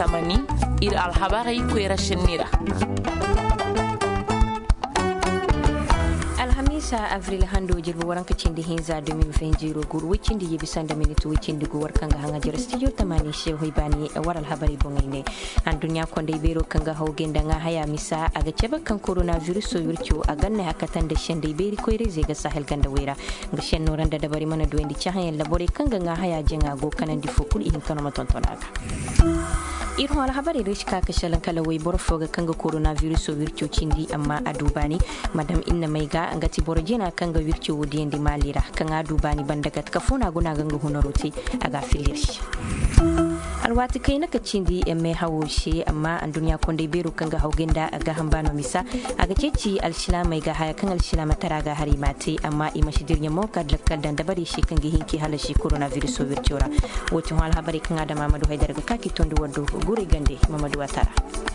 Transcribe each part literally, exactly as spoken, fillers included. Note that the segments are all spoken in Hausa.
tamani ir alhabari kwera shenira. Alhamisa avril hando jirbu waranka cindi hinza deux mille vingt gur wicindi yibisanda minute wicindi gu warkanga hanga jira studio tamani shehu ibani waral habari bongine an dunya konde bero kanga hawgenda nga haya misa aga ceba kan coronavirus so wircho aganne hakatan da shende beri koyre zega sahel ganda wera nga shen noranda da bari mana duwendi chahan labore kanga nga haya jenga go kanan difokul ihin kanoma tontonaga irin wala habari da shika ka shalan kala wai borfo ga kanga coronavirus so wircho cindi amma adubani madam inna mai ga angati borjena kanga wircho wodi ndi malira kanga adubani bandaga ka fona guna ganga honorote aga filirshi alwati kai naka cindi emme hawoshi amma an duniya konde bero kanga haugenda aga hambano misa aga ceci alshila mai ga haya kan alshila matara ga hari mate amma imashi dirnya mo kad lakkal dan dabari shi kanga hinki halashi coronavirus so wirchora wotin wal habari kan ada mamadu haidar ga kaki tondo wado gure gande mamadu watara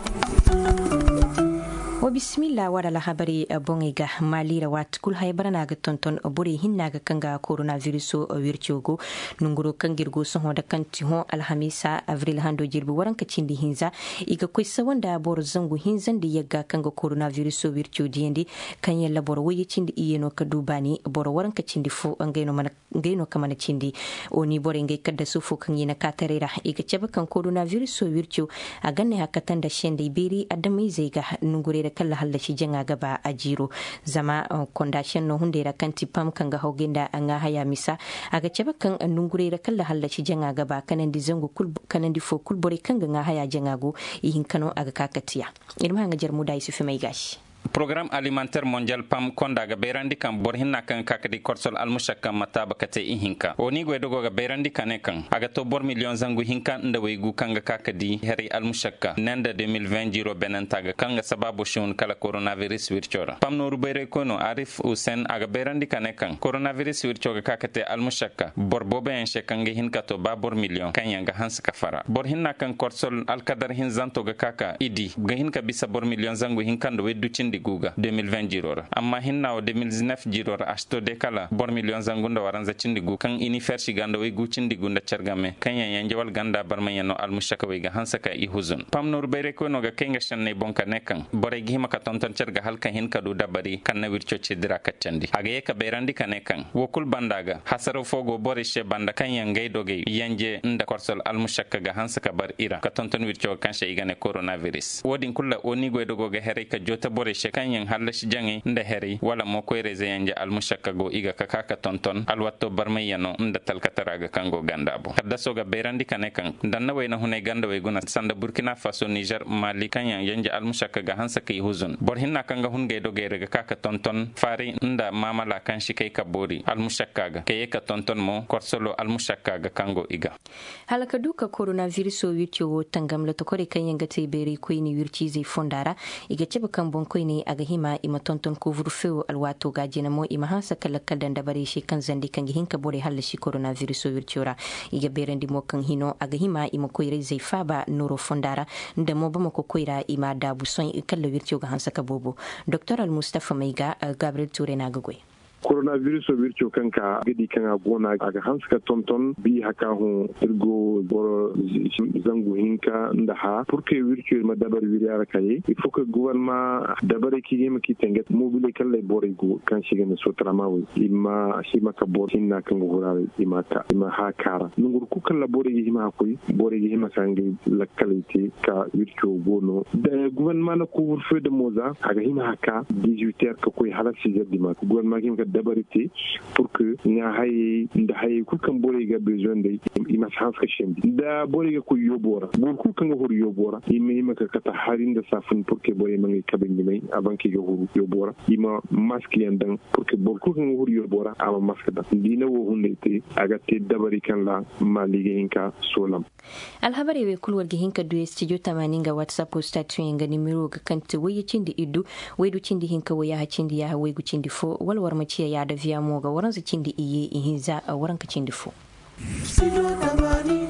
wa bismillah wada la habari bongiga malira wat kul haybarana ga tonton bore hinna ga kanga coronavirus o wirchogo nunguro kangirgo so hoda kanti ho alhamisa avril hando jirbu waranka cindi hinza iga koysa wanda bor zangu hinzan di yaga kanga coronavirus o wircho diendi kan yalla bor woyi cindi iyeno ka dubani bor waranka cindi fo ngeno mana ngeno kamana cindi oni bore ngai kadda su fo kan yina katarera iga ceba kan coronavirus o wircho aganne hakatan da shende beri adamai zega nungure da kala hallashi janga gaba a jiro zama kondashin no hunde da kanti pam kan ga hogenda an haya misa aga ceba kan nungure da kala hallashi janga gaba kanan di zango kul kanan di fo kul bore kan ga haya janga go ihin kano aga kakatiya irma nga jarmu dai su fi mai gashi Programme alimentaire mondial P A M konda ga berandi kan bor hinna kan kakadi korsol almushakka mataba kate ihinka oni gwedogo ga berandi kane kan aga to bor million zangu hinka nda weygu kanga kakadi heri almushakka nenda deux mille vingt benen taga kanga sababu shun kala coronavirus wirchora P A M no rubere kono Arif Hussein aga berandi kane kan coronavirus wirchoga kakate almushakka bor bobe en shekange hinka to ba bor million kanya ga hans kafara bor hinna kan korsol alkadar hin zanto ga kaka idi ga hinka bisa bor million zangu hinka ndo weddu cindi guga deux mille vingt jirora amma hinna o deux mille dix-neuf jirora asto de kala bor million zangunda waranza cindigu kan ini fershi ganda we gu cindigu nda cergame kanya yanjawal ganda barmayano almushaka we ga hansaka i huzun pam nur bere ko no ga kenga shanne bonka nekan bore gihima ka tonton cerga halka hin kadu dabari kan na wircho cidira kaccandi aga ka berandi kanekan wokul bandaga hasaro fogo bore she banda kan yangay doge yanje nda korsol almushaka ga hansaka bar ira ka tonton wircho kan she igane coronavirus wodin kulla oni go dogo ga here ka jota bore kanyen hallashi jangi nda heri wala mo koy reze yanje almushakka go iga kakaka tonton alwatto barmayano nda talkataraga kango gandabo kadda soga berandi kane kan danna wayna hunay ganda way guna sanda Burkina Faso Niger Mali kanyen yanje almushakka ga hansa kay huzun bor hinna kanga hunge do gerega kaka tonton fari nda mamala kan shikay kabori almushakka ga kay ka tonton mo korsolo almushakka ga kango iga halaka duka coronavirus o wircho tangam la to kore kanyen ga teberi ko ni wirchi zai fondara iga cebe kan bon ko ni aga hima ima tonton couvre-feu alwato gajina mo ima hansa kala kadan da bare shi kan zandi kan hinka bore halla shi coronavirus o wirchora iga berandi mo kan hino aga hima ima koire zai faba noro fondara nda mo ba mo ko koira ima da buson kala wircho ga hansa ka bobo Dr Al Mustafa Maiga Gabriel Toure na gagwe coronavirus vircho kanka gidi kanga gona aga hanska tonton bi haka hu irgo boro zangu hinka ndaha pour que vircho ma dabar wiriara kay il faut que gouvernement dabar ki yema ki tenget mobile kala boro go kan shigene sotrama wi imma shima ka boro hinna kan gurare imma ta imma hakara ngur ku kala boro yi hima koy boro yi hima sangi la qualité ka vircho gono de gouvernement na couvre feu de moza aga hima haka dix-huit heures ko koy hala six heures du mat gouvernement ki dabarité pour que nga hay nda hay ku kan bore ga besoin de ima chance ka shendi da bore ga ku yobora bor ku kan hor yobora ima ima ka kata harin da safin pour que bore mangi kabin mai avant que hor yobora ima masque yandan pour que bor ku kan hor yobora ama masque da dina wo hunde te aga te dabari kan la malige hinka solam alhabari we kulwar gi hinka du studio tamanin ga whatsapp ko statue nga nimero ga kanta waye cindi idu waydu cindi hinka waya ha cindi ya waygu cindi fo walwar maciya ya da viya mo ga waran su cindi iye ihinza a waran ka cindi fo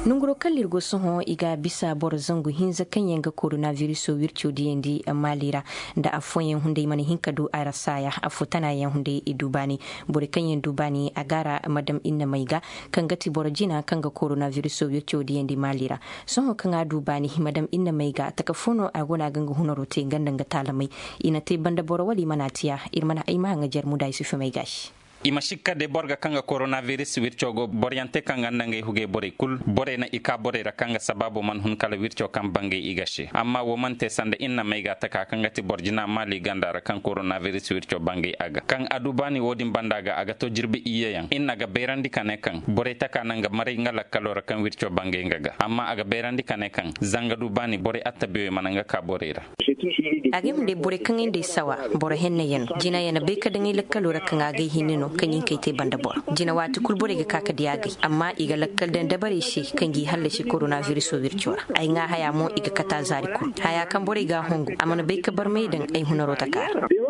nunguro kallirgo soho iga bisa bor zangu hinza kan yanga coronavirus wircho diendi malira da afoyen hunde mani hinkadu arasaya afutana yan hunde idubani bore kan yan dubani agara madam inna maiga kan gati bor jina kan ga coronavirus wircho diendi malira soho kan adubani madam inna maiga takafono agona ganga hunoro te gandan ga talamai ina te banda bor wali manatiya irmana ayma hanga jarmuda isufu mai gashi ima shikka de borga kanga coronavirus wircogo boryante kanga nange huge bore kul bore na ika bore ra kanga sababu man hun kala wirco kam bange igashe amma wo mante sande inna maiga taka kanga ti borjina mali gandara kan coronavirus wirco bange aga kan adubani wodi bandaga aga to jirbi iyeyan inna ga berandi kane kan bore taka nanga mari ngala kalora kan wirco bange ngaga amma aga berandi kane kan zanga dubani bore attabe mananga ka borera agem de bore kan inde sawa bore henne yen jina yana be ka dangi lakalora kan aga hinino kanyin kai te banda bor jina wati kulbore ga kaka diagi amma iga lakkal dan dabare shi kan gi halle shi coronavirus virtual ai nga haya mo iga kata zari ku haya kan bore ga hongo amana be ka bar maidan ai hunaro takar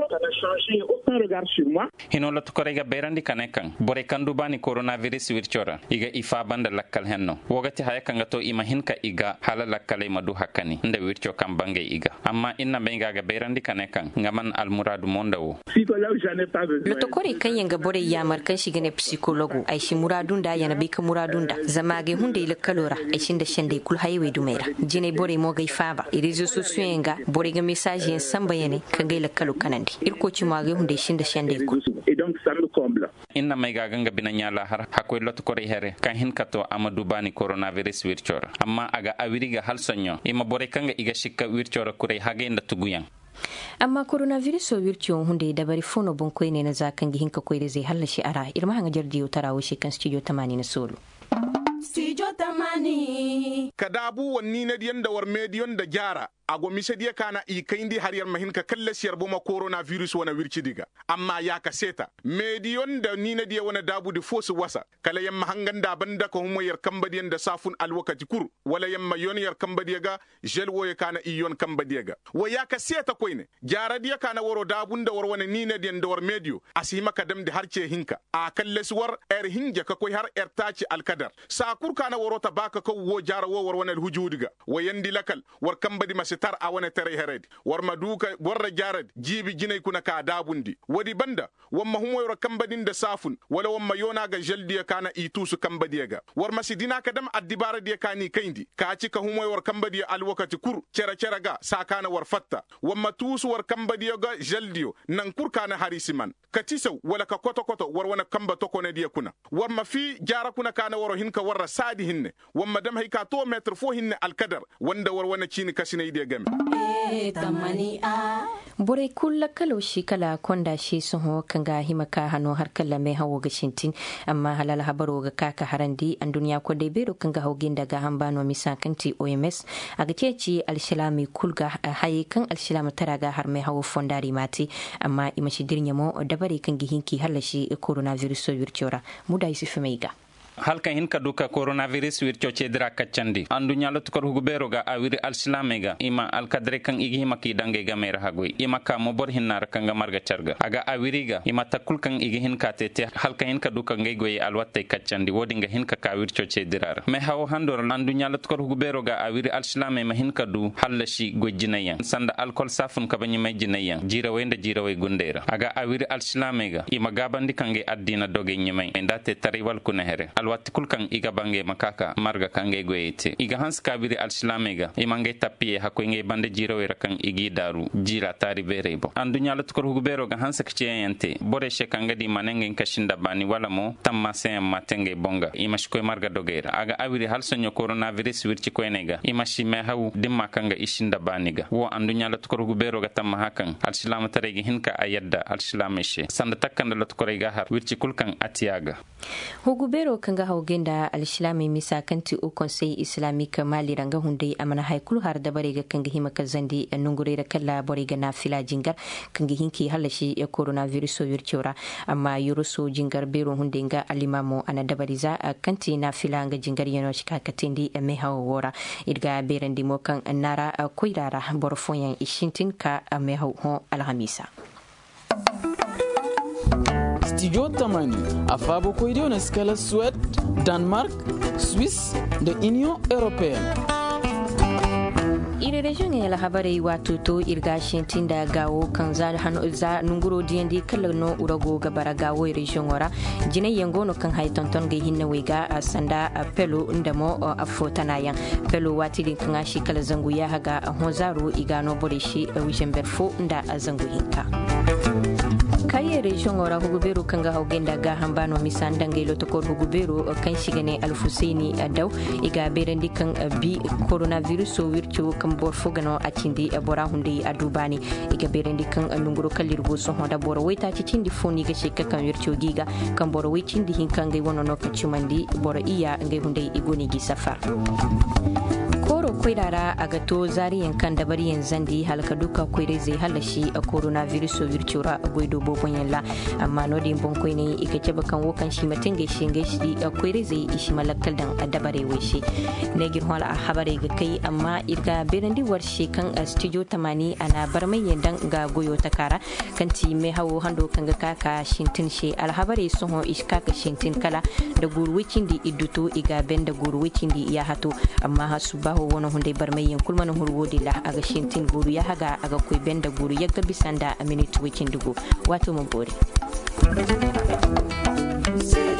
hino la tukore ga berandi kane kan bore kan dubani coronavirus virtual iga ifa banda lakkal henno wogati haya kan to ima hinka iga hala lakkale madu hakani nda virtual kan bange iga amma inna be ga berandi kane kan ngaman al muradu mondawo lo tukore kan yanga bore yamar kan shiga ne psychologu ai shi muradun da yana be ka muradun da zama ga hunde ile kalora ai shin da shande kul highway dumera jine bore mo gai faba irizo so suyenga bore ga message yan san bayane kan ga ile kalu kanandi irko ci ma ga hunde shin da shande kul inna mai ga ganga binanyala har hakoy lot kore here kan hin kato amadu bani coronavirus wirchora amma aga awiriga halsonyo ima bore kanga iga shikka wirchora kure hage inda tuguyan amma coronavirus o wirtion hunde da bari fono bon koy ne na zakan gi hinka koy zai hallashi ara irma hanga jardi utarawo shi kan studio tamani na solo studio tamani kadabu wanni na diyan da war mediyon da gyara ago misadiya kana i kaindi har yar mahin ka kalle siyar boma coronavirus wana wirci diga amma ya ka seta mediyon da ni na diya wana dabu di fosu wasa kala yamma hangan da banda ko humo yar kambadiyan da safun alwakati kur wala yamma yon yar kambadiya ga gel wo kana i yon kambadiya ga wa ya ka seta koyne jara diya kana woro dabun da war wana ni na diyan da war mediyo asima kadam di harce hinka a kalle suwar er hinja ka koy har er taci alkadar sakur kana woro ta baka ko wo jara wo war wana hujudiga wa yandi lakal war kambadi tar a wani tare hered war maduka warra jarad jibi jinai kuna ka dabundi wadi banda wamma humo yoro kambadin da safun wala wamma yona ga jaldiya kana itusu kambadiya ga war masidina kadam addibara diya kani kaindi ka ci ka humo yor kambadiya alwakati kur cera cera ga sakana war fatta wamma tusu war kambadiya ga jaldiyo nan kur kana harisiman katiso wala ka koto koto war wana kamba to kone diya kuna war ma fi jara kuna kana waro hinka warra sadi hinne wamma dam hay ka to metr fo hinne alkadar wanda war wana chini kasine diya game bore kulla kalo shi kala konda shi soho kanga himaka hano har kala mai hawo ga shintin amma halal habaro ga kaka harandi an duniya ko dai bero kanga hawgin daga hambano misakanti O M S aga ceci alshilami kulga hayi kan alshilama taraga har mai hawo fondari mati amma imashi dirnyamo dabare kan gihinki halashi coronavirus wirchora muda yusufu meiga halka hinka duka coronavirus wirco cedra kaccandi andu nyalot kor hugubero ga awiri alslamega ima alkadre kan igi hima ki dange ga mera hagoy ima ka mo bor hinnar kan ga marga charga aga awiriga ima takul kan igi hinka tete halka hinka duka ngay goy alwatte kaccandi wodi nga hinka ka wirco cedrar me hawo handor andu nyalot kor hugubero ga awiri alslame ma hinka du hallashi gojjinayan sanda alcohol safun ka banyi may jinayan jira wenda jira way gundera aga awiri alslamega ima gabandi kange addina doge nyimay ndate tariwal kunahere watti kulkan iga bange makaka marga kange goyete iga hans kabiri alslamega imange tapie hakoynge bande jiro wera kan igi daru jira tari berebo andunya lat kor hugubero ga hans kciyente bore she kanga di manenge kashinda bani wala mo tamma sen matenge bonga imash koy marga dogera aga awiri halsonyo coronavirus wirci koynega imashi me haw dimma kanga ishinda baniga wo andunya lat kor hugubero ga tamma hakan alslam tarege hinka ayadda alslameshe sanda takkanda lat korega har wirci kulkan atiyaga hugubero kanga hawgenda al-islami misakanti o conseil islamique mali ranga hunde amana haykulu har da bare ga kanga himaka zandi nungure da kala bare ga nafila jingar kanga hinki halashi ya coronavirus wirchora amma yuruso jingar bero hunde nga alimamo ana dabariza kanti nafila nga jingar yano shika katindi me hawo wora idga berandi mo kan nara koirara borfoyan ishintin ka me hawo alhamisa Studio Tamani a fabo koidiyo na skala Sweden, Denmark, Swiss da Union Européenne. ire region ya la habare wato to irga shintin da gawo kan za hanu za nunguro diendi kala no urago gabara gawo region ora jine yango no kan hay tonton ga hinna wega a sanda a pelo ndamo a fotana yan pelo wati din kan shi kala zangu ya haga a honzaro igano borishi a wishen berfo nda a zangu hinka kaye region ora huguberu kanga haugenda ga hambano misanda ngelo to ko huguberu kan shigane alfusaini daw iga berendi kan bi coronavirus so wircho kan bor fogano acindi bora hunde adubani iga berendi kan lunguro kalirgo so honda boro weta cindi foni ga shekka kan wircho giga kan boro wicindi hinkangai wono no kachumandi boro iya ngai hunde igoni gi safar koro koidara aga to zariyan kan da bari yanzu di halka duka koire zai halashi a coronavirus so virtura goido bobon yalla amma no din bon koine ika ce bakan wokan shi matin ga shi shi a koire zai ishi malakal dan adabare wai shi ne gir hola a habare ga kai amma irga berandi war shi kan a studio tamani ana bar mai yandan ga goyo takara kan ti mai hawo hando kan ga kaka shintin shi alhabare sun ho iska ka shintin kala da gurwicin di iduto iga ben da gurwicin di ya hato amma hasu ba ho wono hunde bar mai yankul man hurwodi la aga shintin guru ya haga aga koy benda guru ya gabi sanda a minute wicin dugo wato mun bore